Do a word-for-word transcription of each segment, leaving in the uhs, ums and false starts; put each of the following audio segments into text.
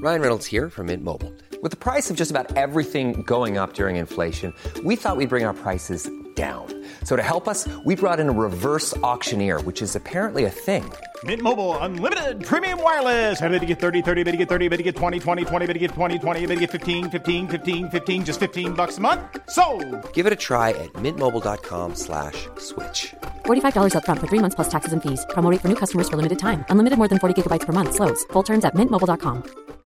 Ryan Reynolds here from Mint Mobile. With the price of just about everything going up during inflation, we thought we'd bring our prices down. So to help us, we brought in a reverse auctioneer, which is apparently a thing. Mint Mobile Unlimited Premium Wireless. How to get thirty, thirty, how to get thirty, how to get twenty, twenty, twenty, how to get twenty, twenty, how to get fifteen, fifteen, fifteen, fifteen, just fifteen bucks a month? Sold! Give it a try at mintmobile.com slash switch. forty-five dollars up front for three months plus taxes and fees. Promo rate for new customers for limited time. Unlimited more than forty gigabytes per month. Slows full terms at mint mobile dot com.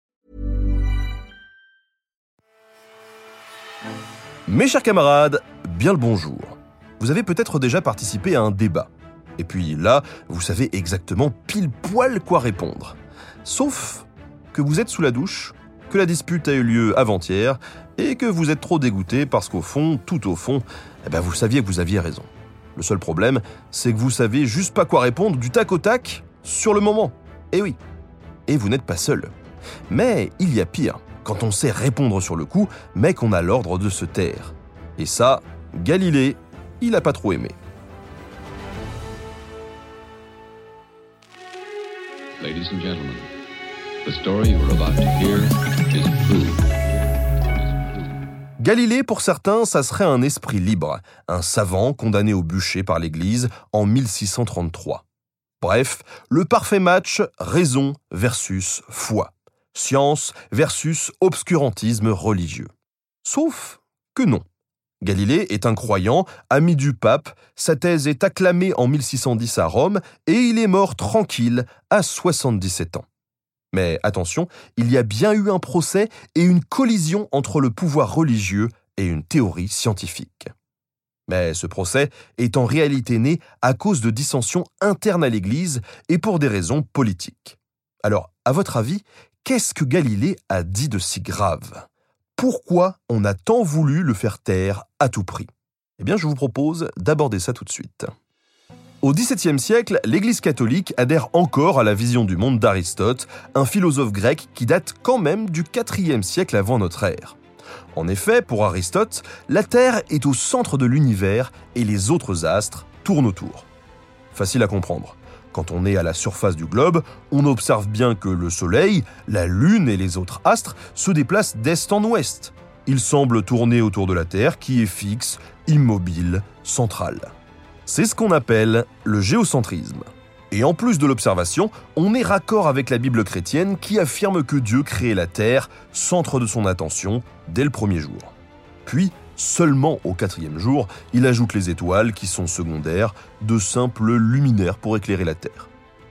Mes chers camarades, bien le bonjour. Vous avez peut-être déjà participé à un débat. Et puis là, vous savez exactement pile poil quoi répondre. Sauf que vous êtes sous la douche, que la dispute a eu lieu avant-hier, et que vous êtes trop dégoûté parce qu'au fond, tout au fond, eh ben vous saviez que vous aviez raison. Le seul problème, c'est que vous savez juste pas quoi répondre du tac au tac, sur le moment. Eh oui. Et vous n'êtes pas seul. Mais il y a pire, quand on sait répondre sur le coup, mais qu'on a l'ordre de se taire. Et ça, Galilée, il a pas trop aimé. Ladies and gentlemen, the story you are about to hear is true. Galilée, pour certains, ça serait un esprit libre, un savant condamné au bûcher par l'Église en mille six cent trente-trois. Bref, le parfait match raison versus foi, science versus obscurantisme religieux. Sauf que non. Galilée est un croyant, ami du pape, sa thèse est acclamée en mille six cent dix à Rome et il est mort tranquille à soixante-dix-sept ans. Mais attention, il y a bien eu un procès et une collision entre le pouvoir religieux et une théorie scientifique. Mais ce procès est en réalité né à cause de dissensions internes à l'Église et pour des raisons politiques. Alors, à votre avis, qu'est-ce que Galilée a dit de si grave ? Pourquoi on a tant voulu le faire taire à tout prix ? Eh bien, je vous propose d'aborder ça tout de suite. Au dix-septième siècle, l'Église catholique adhère encore à la vision du monde d'Aristote, un philosophe grec qui date quand même du quatrième siècle avant notre ère. En effet, pour Aristote, la Terre est au centre de l'univers et les autres astres tournent autour. Facile à comprendre. Quand on est à la surface du globe, on observe bien que le Soleil, la Lune et les autres astres se déplacent d'est en ouest. Ils semblent tourner autour de la Terre qui est fixe, immobile, centrale. C'est ce qu'on appelle le géocentrisme. Et en plus de l'observation, on est raccord avec la Bible chrétienne qui affirme que Dieu crée la Terre, centre de son attention, dès le premier jour. Puis, seulement au quatrième jour, il ajoute les étoiles qui sont secondaires, de simples luminaires pour éclairer la Terre.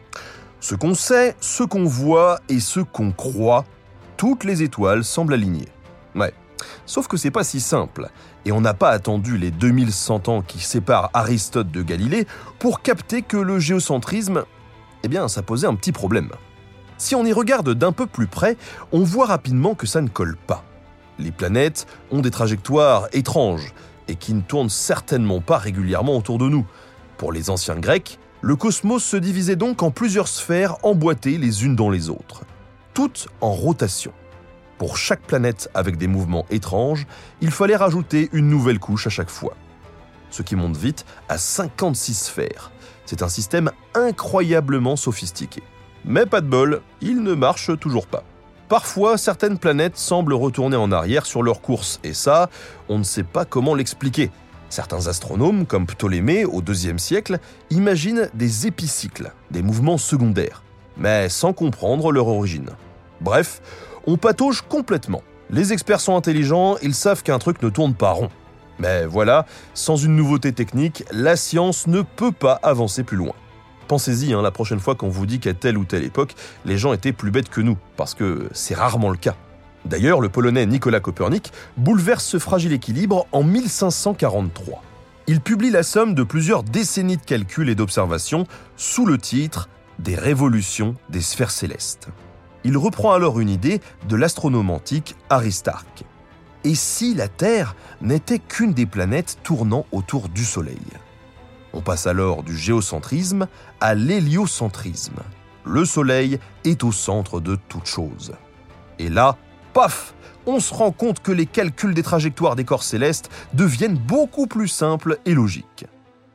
Ce qu'on sait, ce qu'on voit et ce qu'on croit, toutes les étoiles semblent alignées. Ouais, sauf que c'est pas si simple, et on n'a pas attendu les deux mille cent ans qui séparent Aristote de Galilée pour capter que le géocentrisme, eh bien, ça posait un petit problème. Si on y regarde d'un peu plus près, on voit rapidement que ça ne colle pas. Les planètes ont des trajectoires étranges et qui ne tournent certainement pas régulièrement autour de nous. Pour les anciens Grecs, le cosmos se divisait donc en plusieurs sphères emboîtées les unes dans les autres, toutes en rotation. Pour chaque planète avec des mouvements étranges, il fallait rajouter une nouvelle couche à chaque fois. Ce qui monte vite à cinquante-six sphères. C'est un système incroyablement sophistiqué. Mais pas de bol, il ne marche toujours pas. Parfois, certaines planètes semblent retourner en arrière sur leur course, et ça, on ne sait pas comment l'expliquer. Certains astronomes, comme Ptolémée au deuxième siècle, imaginent des épicycles, des mouvements secondaires, mais sans comprendre leur origine. Bref, on patauge complètement. Les experts sont intelligents, ils savent qu'un truc ne tourne pas rond. Mais voilà, sans une nouveauté technique, la science ne peut pas avancer plus loin. Pensez-y hein, la prochaine fois qu'on vous dit qu'à telle ou telle époque, les gens étaient plus bêtes que nous, parce que c'est rarement le cas. D'ailleurs, le Polonais Nicolas Copernic bouleverse ce fragile équilibre en mille cinq cent quarante-trois. Il publie la somme de plusieurs décennies de calculs et d'observations sous le titre « Des révolutions des sphères célestes ». Il reprend alors une idée de l'astronome antique Aristarque. Et si la Terre n'était qu'une des planètes tournant autour du Soleil ? On passe alors du géocentrisme à l'héliocentrisme. Le Soleil est au centre de toute chose. Et là, paf, on se rend compte que les calculs des trajectoires des corps célestes deviennent beaucoup plus simples et logiques.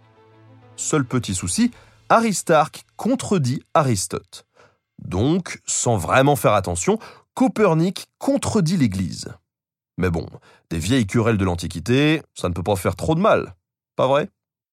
Seul petit souci, Aristarque contredit Aristote. Donc, sans vraiment faire attention, Copernic contredit l'Église. Mais bon, des vieilles querelles de l'Antiquité, ça ne peut pas faire trop de mal, pas vrai ?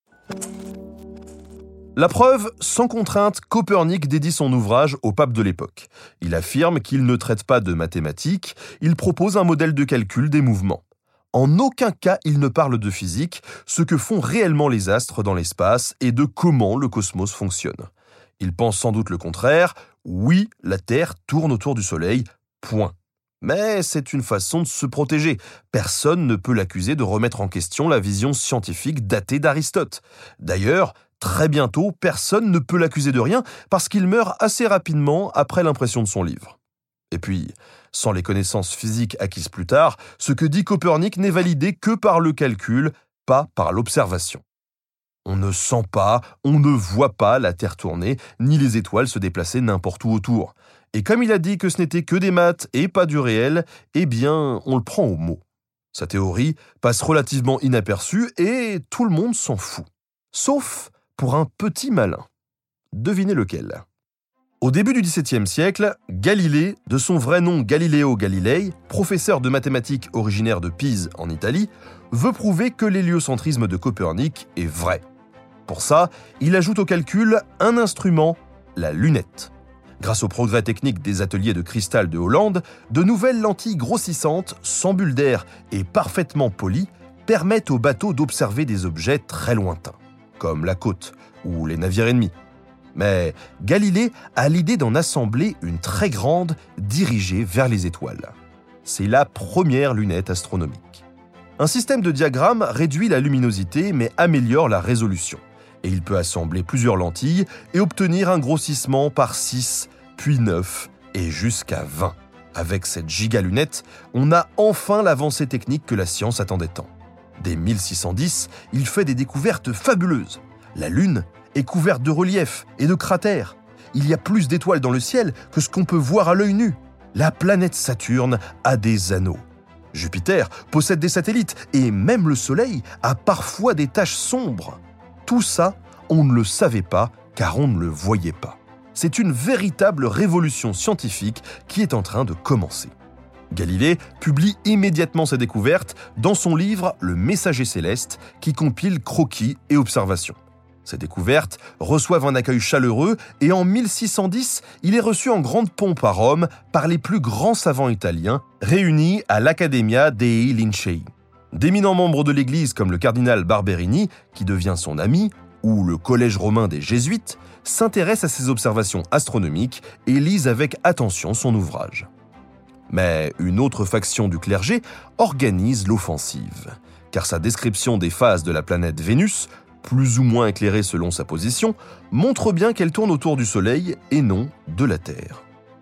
La preuve, sans contrainte, Copernic dédie son ouvrage au pape de l'époque. Il affirme qu'il ne traite pas de mathématiques, il propose un modèle de calcul des mouvements. En aucun cas, il ne parle de physique, ce que font réellement les astres dans l'espace et de comment le cosmos fonctionne. Il pense sans doute le contraire, oui, la Terre tourne autour du Soleil, point. Mais c'est une façon de se protéger. Personne ne peut l'accuser de remettre en question la vision scientifique datée d'Aristote. D'ailleurs, très bientôt, personne ne peut l'accuser de rien parce qu'il meurt assez rapidement après l'impression de son livre. Et puis, sans les connaissances physiques acquises plus tard, ce que dit Copernic n'est validé que par le calcul, pas par l'observation. On ne sent pas, on ne voit pas la Terre tourner, ni les étoiles se déplacer n'importe où autour. Et comme il a dit que ce n'était que des maths et pas du réel, eh bien, on le prend au mot. Sa théorie passe relativement inaperçue et tout le monde s'en fout. Sauf pour un petit malin. Devinez lequel ? Au début du dix-septième siècle, Galilée, de son vrai nom Galileo Galilei, professeur de mathématiques originaire de Pise en Italie, veut prouver que l'héliocentrisme de Copernic est vrai. Pour ça, il ajoute au calcul un instrument, la lunette. Grâce au progrès technique des ateliers de cristal de Hollande, de nouvelles lentilles grossissantes, sans bulles d'air et parfaitement polies, permettent aux bateaux d'observer des objets très lointains, comme la côte ou les navires ennemis. Mais Galilée a l'idée d'en assembler une très grande, dirigée vers les étoiles. C'est la première lunette astronomique. Un système de diagramme réduit la luminosité mais améliore la résolution. Et il peut assembler plusieurs lentilles et obtenir un grossissement par six, puis neuf et jusqu'à vingt. Avec cette gigalunette, on a enfin l'avancée technique que la science attendait tant. Dès mille six cent dix, il fait des découvertes fabuleuses. La Lune est couverte de reliefs et de cratères. Il y a plus d'étoiles dans le ciel que ce qu'on peut voir à l'œil nu. La planète Saturne a des anneaux. Jupiter possède des satellites et même le Soleil a parfois des taches sombres. Tout ça, on ne le savait pas car on ne le voyait pas. C'est une véritable révolution scientifique qui est en train de commencer. Galilée publie immédiatement sa découverte dans son livre « Le Messager céleste » qui compile croquis et observations. Ces découvertes reçoivent un accueil chaleureux et en mille six cent dix, il est reçu en grande pompe à Rome par les plus grands savants italiens réunis à l'Accademia dei Lincei. D'éminents membres de l'Église comme le cardinal Barberini, qui devient son ami, ou le collège romain des Jésuites, s'intéressent à ses observations astronomiques et lisent avec attention son ouvrage. Mais une autre faction du clergé organise l'offensive, car sa description des phases de la planète Vénus, plus ou moins éclairée selon sa position, montre bien qu'elle tourne autour du Soleil et non de la Terre.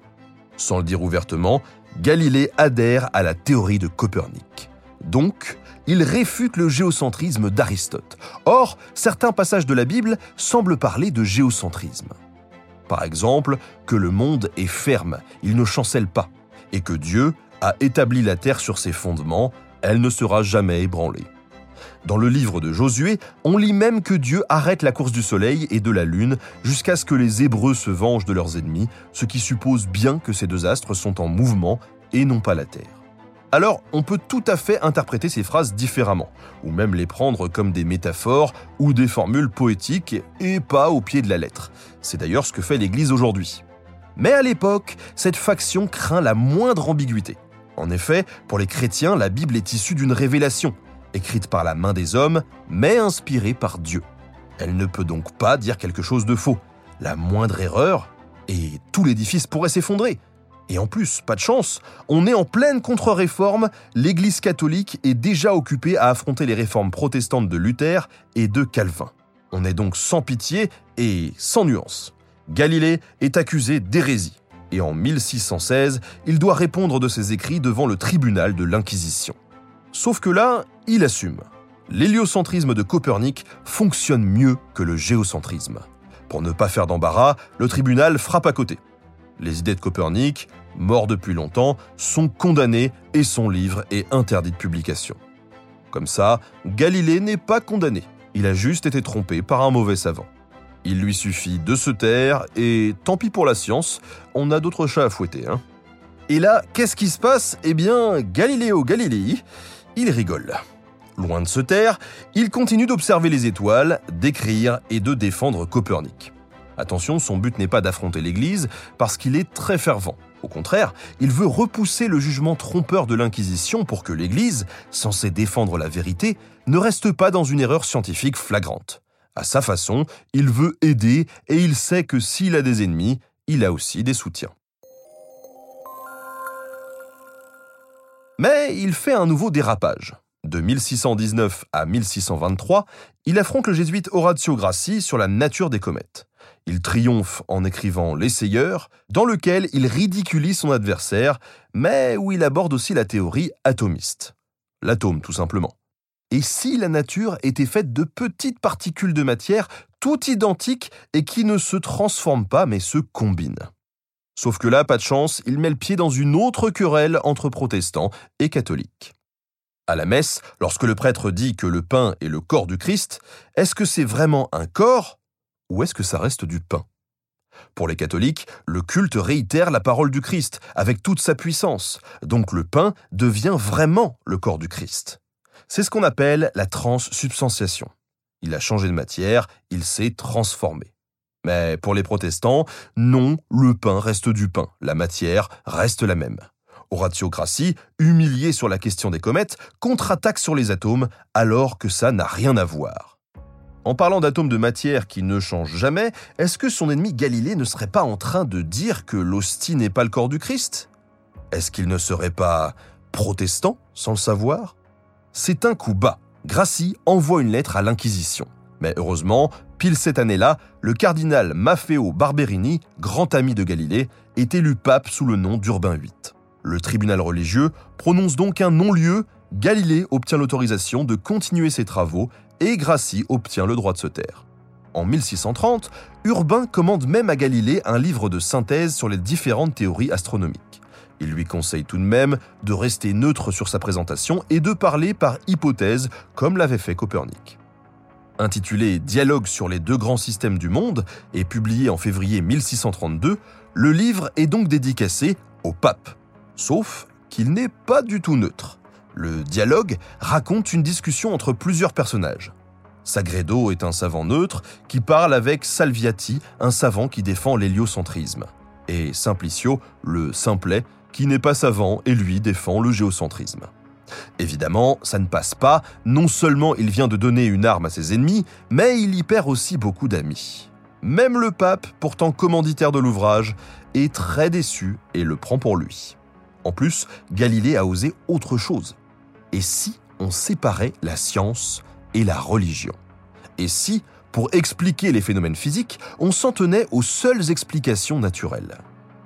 Sans le dire ouvertement, Galilée adhère à la théorie de Copernic. Donc, il réfute le géocentrisme d'Aristote. Or, certains passages de la Bible semblent parler de géocentrisme. Par exemple, que le monde est ferme, il ne chancelle pas, et que Dieu a établi la terre sur ses fondements, elle ne sera jamais ébranlée. Dans le livre de Josué, on lit même que Dieu arrête la course du soleil et de la lune jusqu'à ce que les Hébreux se vengent de leurs ennemis, ce qui suppose bien que ces deux astres sont en mouvement et non pas la terre. Alors, on peut tout à fait interpréter ces phrases différemment, ou même les prendre comme des métaphores ou des formules poétiques et pas au pied de la lettre. C'est d'ailleurs ce que fait l'Église aujourd'hui. Mais à l'époque, cette faction craint la moindre ambiguïté. En effet, pour les chrétiens, la Bible est issue d'une révélation, écrite par la main des hommes, mais inspirée par Dieu. Elle ne peut donc pas dire quelque chose de faux. La moindre erreur, et tout l'édifice pourrait s'effondrer. Et en plus, pas de chance, on est en pleine contre-réforme, l'Église catholique est déjà occupée à affronter les réformes protestantes de Luther et de Calvin. On est donc sans pitié et sans nuance. Galilée est accusé d'hérésie, et en mille six cent seize, il doit répondre de ses écrits devant le tribunal de l'Inquisition. Sauf que là, il assume. L'héliocentrisme de Copernic fonctionne mieux que le géocentrisme. Pour ne pas faire d'embarras, le tribunal frappe à côté. Les idées de Copernic, mort depuis longtemps, sont condamnées et son livre est interdit de publication. Comme ça, Galilée n'est pas condamné. Il a juste été trompé par un mauvais savant. Il lui suffit de se taire et tant pis pour la science, on a d'autres chats à fouetter, hein. Et là, qu'est-ce qui se passe ? Eh bien, Galiléo Galilei, il rigole. Loin de se taire, il continue d'observer les étoiles, d'écrire et de défendre Copernic. Attention, son but n'est pas d'affronter l'Église parce qu'il est très fervent. Au contraire, il veut repousser le jugement trompeur de l'Inquisition pour que l'Église, censée défendre la vérité, ne reste pas dans une erreur scientifique flagrante. À sa façon, il veut aider et il sait que s'il a des ennemis, il a aussi des soutiens. Mais il fait un nouveau dérapage. De mille six cent dix-neuf à mille six cent vingt-trois, il affronte le jésuite Orazio Grassi sur la nature des comètes. Il triomphe en écrivant L'Essayeur, dans lequel il ridiculise son adversaire, mais où il aborde aussi la théorie atomiste. L'atome, tout simplement. Et si la nature était faite de petites particules de matière, toutes identiques et qui ne se transforment pas mais se combinent. Sauf que là, pas de chance, il met le pied dans une autre querelle entre protestants et catholiques. À la messe, lorsque le prêtre dit que le pain est le corps du Christ, est-ce que c'est vraiment un corps ou est-ce que ça reste du pain ? Pour les catholiques, le culte réitère la parole du Christ avec toute sa puissance, donc le pain devient vraiment le corps du Christ. C'est ce qu'on appelle la transsubstantiation. Il a changé de matière, il s'est transformé. Mais pour les protestants, non, le pain reste du pain, la matière reste la même. Orazio Grassi, humilié sur la question des comètes, contre-attaque sur les atomes alors que ça n'a rien à voir. En parlant d'atomes de matière qui ne changent jamais, est-ce que son ennemi Galilée ne serait pas en train de dire que l'hostie n'est pas le corps du Christ ? Est-ce qu'il ne serait pas protestant sans le savoir ? C'est un coup bas. Grassi envoie une lettre à l'Inquisition. Mais heureusement, pile cette année-là, le cardinal Maffeo Barberini, grand ami de Galilée, est élu pape sous le nom d'Urbain huit. Le tribunal religieux prononce donc un non-lieu, Galilée obtient l'autorisation de continuer ses travaux et Grassi obtient le droit de se taire. En mille six cent trente, Urbain commande même à Galilée un livre de synthèse sur les différentes théories astronomiques. Il lui conseille tout de même de rester neutre sur sa présentation et de parler par hypothèse, comme l'avait fait Copernic. Intitulé « Dialogue sur les deux grands systèmes du monde » et publié en février mille six cent trente-deux, le livre est donc dédicacé au pape. Sauf qu'il n'est pas du tout neutre. Le dialogue raconte une discussion entre plusieurs personnages. Sagredo est un savant neutre qui parle avec Salviati, un savant qui défend l'héliocentrisme. Et Simplicio, le simplet, qui n'est pas savant et lui défend le géocentrisme. Évidemment, ça ne passe pas, non seulement il vient de donner une arme à ses ennemis, mais il y perd aussi beaucoup d'amis. Même le pape, pourtant commanditaire de l'ouvrage, est très déçu et le prend pour lui. En plus, Galilée a osé autre chose. Et si on séparait la science et la religion ? Et si, pour expliquer les phénomènes physiques, on s'en tenait aux seules explications naturelles ?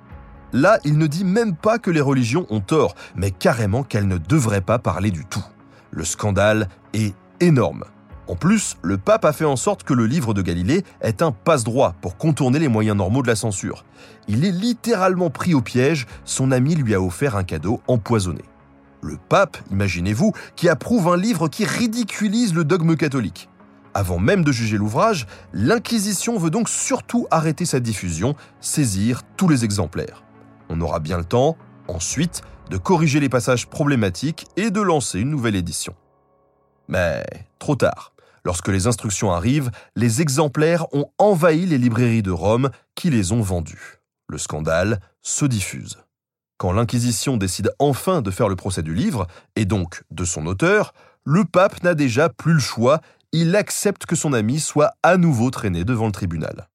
Là, il ne dit même pas que les religions ont tort, mais carrément qu'elles ne devraient pas parler du tout. Le scandale est énorme. En plus, le pape a fait en sorte que le livre de Galilée est un passe-droit pour contourner les moyens normaux de la censure. Il est littéralement pris au piège, son ami lui a offert un cadeau empoisonné. Le pape, imaginez-vous, qui approuve un livre qui ridiculise le dogme catholique. Avant même de juger l'ouvrage, l'Inquisition veut donc surtout arrêter sa diffusion, saisir tous les exemplaires. On aura bien le temps, ensuite, de corriger les passages problématiques et de lancer une nouvelle édition. Mais trop tard. Lorsque les instructions arrivent, les exemplaires ont envahi les librairies de Rome qui les ont vendus. Le scandale se diffuse. Quand l'Inquisition décide enfin de faire le procès du livre, et donc de son auteur, le pape n'a déjà plus le choix, il accepte que son ami soit à nouveau traîné devant le tribunal.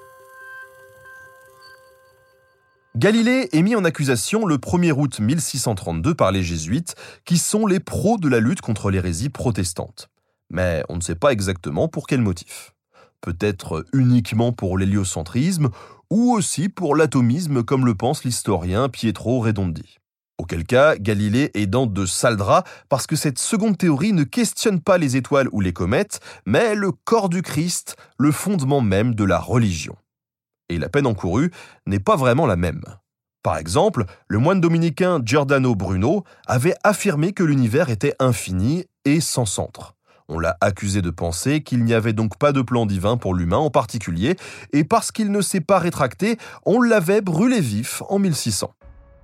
Galilée est mis en accusation le premier août mille six cent trente-deux par les jésuites, qui sont les pros de la lutte contre l'hérésie protestante. Mais on ne sait pas exactement pour quel motif. Peut-être uniquement pour l'héliocentrisme, ou aussi pour l'atomisme comme le pense l'historien Pietro Redondi. Auquel cas, Galilée est dans de sales draps parce que cette seconde théorie ne questionne pas les étoiles ou les comètes, mais le corps du Christ, le fondement même de la religion. Et la peine encourue n'est pas vraiment la même. Par exemple, le moine dominicain Giordano Bruno avait affirmé que l'univers était infini et sans centre. On l'a accusé de penser qu'il n'y avait donc pas de plan divin pour l'humain en particulier, et parce qu'il ne s'est pas rétracté, on l'avait brûlé vif en mille six cents.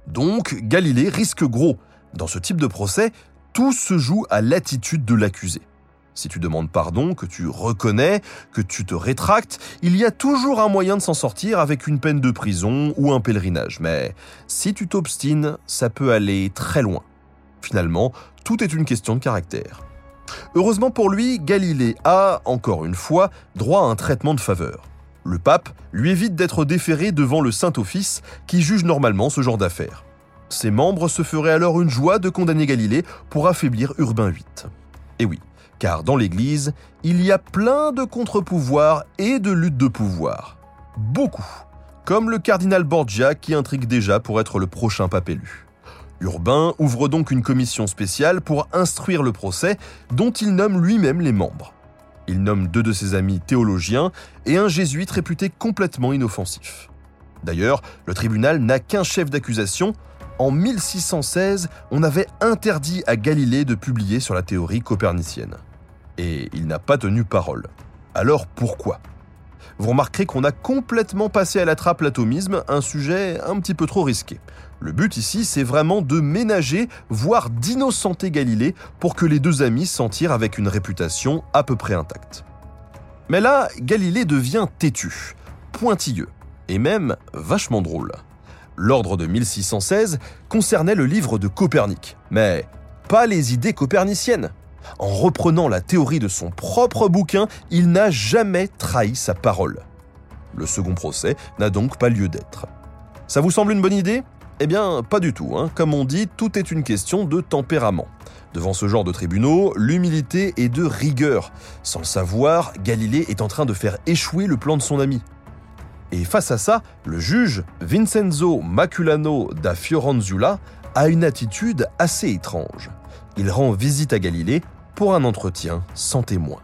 Donc, Galilée risque gros. Dans ce type de procès, tout se joue à l'attitude de l'accusé. Si tu demandes pardon, que tu reconnais, que tu te rétractes, il y a toujours un moyen de s'en sortir avec une peine de prison ou un pèlerinage. Mais si tu t'obstines, ça peut aller très loin. Finalement, tout est une question de caractère. Heureusement pour lui, Galilée a, encore une fois, droit à un traitement de faveur. Le pape lui évite d'être déféré devant le Saint-Office qui juge normalement ce genre d'affaires. Ses membres se feraient alors une joie de condamner Galilée pour affaiblir Urbain huit. Et oui, car dans l'Église, il y a plein de contre-pouvoirs et de luttes de pouvoir. Beaucoup, comme le cardinal Borgia qui intrigue déjà pour être le prochain pape élu. Urbain ouvre donc une commission spéciale pour instruire le procès dont il nomme lui-même les membres. Il nomme deux de ses amis théologiens et un jésuite réputé complètement inoffensif. D'ailleurs, le tribunal n'a qu'un chef d'accusation. En mille six cent seize, on avait interdit à Galilée de publier sur la théorie copernicienne. Et il n'a pas tenu parole. Alors pourquoi ? Vous remarquerez qu'on a complètement passé à la trappe l'atomisme, un sujet un petit peu trop risqué. Le but ici, c'est vraiment de ménager, voire d'innocenter Galilée pour que les deux amis s'en tirent avec une réputation à peu près intacte. Mais là, Galilée devient têtu, pointilleux, et même vachement drôle. L'ordre de mille six cent seize concernait le livre de Copernic, mais pas les idées coperniciennes. En reprenant la théorie de son propre bouquin, il n'a jamais trahi sa parole. Le second procès n'a donc pas lieu d'être. Ça vous semble une bonne idée ? Eh bien, pas du tout. Hein. Comme on dit, tout est une question de tempérament. Devant ce genre de tribunaux, l'humilité est de rigueur. Sans le savoir, Galilée est en train de faire échouer le plan de son ami. Et face à ça, le juge Vincenzo Maculano da Fiorenzuola a une attitude assez étrange. Il rend visite à Galilée pour un entretien sans témoin.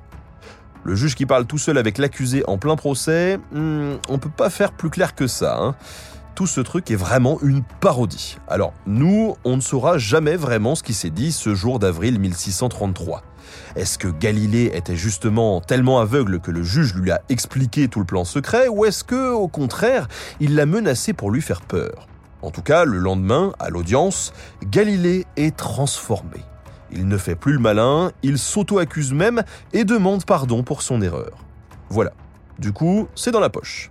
Le juge qui parle tout seul avec l'accusé en plein procès, hmm, on peut pas faire plus clair que ça. Hein. Tout ce truc est vraiment une parodie. Alors, nous, on ne saura jamais vraiment ce qui s'est dit ce jour d'avril mille six cent trente-trois. Est-ce que Galilée était justement tellement aveugle que le juge lui a expliqué tout le plan secret, ou est-ce que, au contraire, il l'a menacé pour lui faire peur ? En tout cas, le lendemain, à l'audience, Galilée est transformé. Il ne fait plus le malin, il s'auto-accuse même et demande pardon pour son erreur. Voilà. Du coup, c'est dans la poche.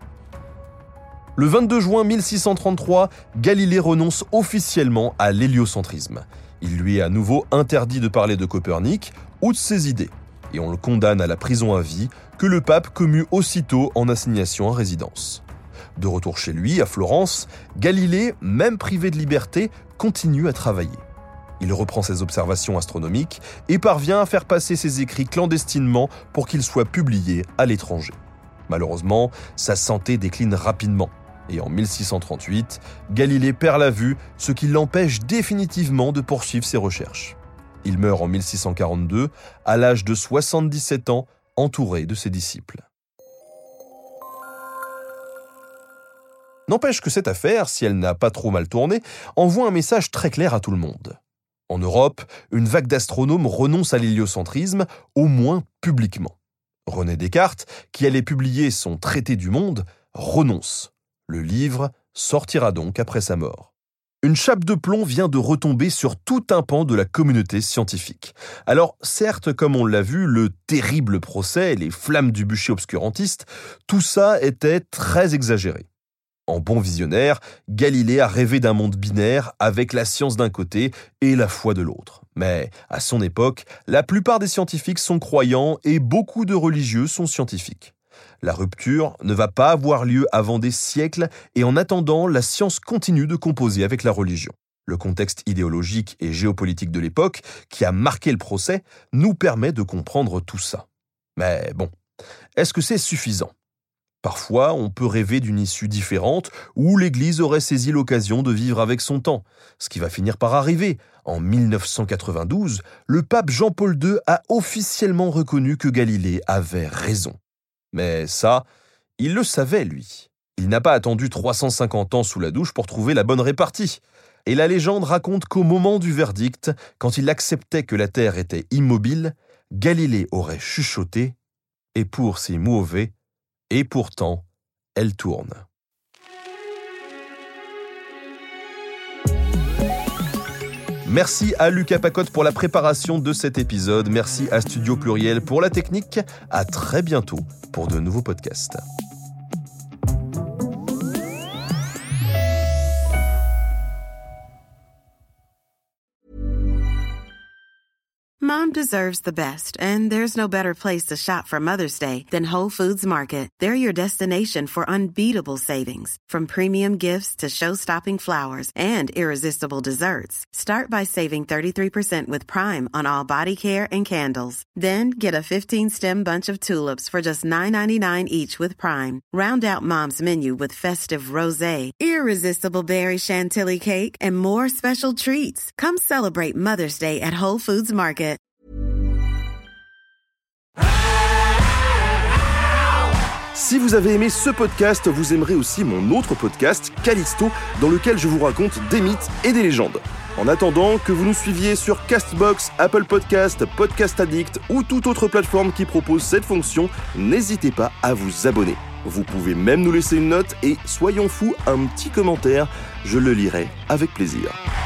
Le vingt-deux juin mille six cent trente-trois, Galilée renonce officiellement à l'héliocentrisme. Il lui est à nouveau interdit de parler de Copernic ou de ses idées, et on le condamne à la prison à vie que le pape commue aussitôt en assignation à résidence. De retour chez lui, à Florence, Galilée, même privé de liberté, continue à travailler. Il reprend ses observations astronomiques et parvient à faire passer ses écrits clandestinement pour qu'ils soient publiés à l'étranger. Malheureusement, sa santé décline rapidement. Et en mille six cent trente-huit, Galilée perd la vue, ce qui l'empêche définitivement de poursuivre ses recherches. Il meurt en mille six cent quarante-deux, à l'âge de soixante-dix-sept ans, entouré de ses disciples. N'empêche que cette affaire, si elle n'a pas trop mal tourné, envoie un message très clair à tout le monde. En Europe, une vague d'astronomes renonce à l'héliocentrisme, au moins publiquement. René Descartes, qui allait publier son Traité du monde, renonce. Le livre sortira donc après sa mort. Une chape de plomb vient de retomber sur tout un pan de la communauté scientifique. Alors, certes, comme on l'a vu, le terrible procès, les flammes du bûcher obscurantiste, tout ça était très exagéré. En bon visionnaire, Galilée a rêvé d'un monde binaire avec la science d'un côté et la foi de l'autre. Mais à son époque, la plupart des scientifiques sont croyants et beaucoup de religieux sont scientifiques. La rupture ne va pas avoir lieu avant des siècles et en attendant, la science continue de composer avec la religion. Le contexte idéologique et géopolitique de l'époque, qui a marqué le procès, nous permet de comprendre tout ça. Mais bon, est-ce que c'est suffisant ? Parfois, on peut rêver d'une issue différente où l'Église aurait saisi l'occasion de vivre avec son temps, ce qui va finir par arriver. En mille neuf cent quatre-vingt-douze, le pape Jean-Paul deux a officiellement reconnu que Galilée avait raison. Mais ça, il le savait, lui. Il n'a pas attendu trois cent cinquante ans sous la douche pour trouver la bonne répartie. Et la légende raconte qu'au moment du verdict, quand il acceptait que la Terre était immobile, Galilée aurait chuchoté « Et pour si mauvais », et pourtant, elle tourne. Merci à Lucas Pacotte pour la préparation de cet épisode. Merci à Studio Pluriel pour la technique. À très bientôt pour de nouveaux podcasts. Mom deserves the best, and there's no better place to shop for Mother's Day than Whole Foods Market. They're your destination for unbeatable savings, from premium gifts to show-stopping flowers and irresistible desserts. Start by saving thirty-three percent with Prime on all body care and candles. Then get a fifteen-stem bunch of tulips for just nine ninety-nine each with Prime. Round out Mom's menu with festive rosé, irresistible berry chantilly cake, and more special treats. Come celebrate Mother's Day at Whole Foods Market. Si vous avez aimé ce podcast, vous aimerez aussi mon autre podcast, Callisto, dans lequel je vous raconte des mythes et des légendes. En attendant, que vous nous suiviez sur Castbox, Apple Podcast, Podcast Addict ou toute autre plateforme qui propose cette fonction, n'hésitez pas à vous abonner. Vous pouvez même nous laisser une note et, soyons fous, un petit commentaire, je le lirai avec plaisir.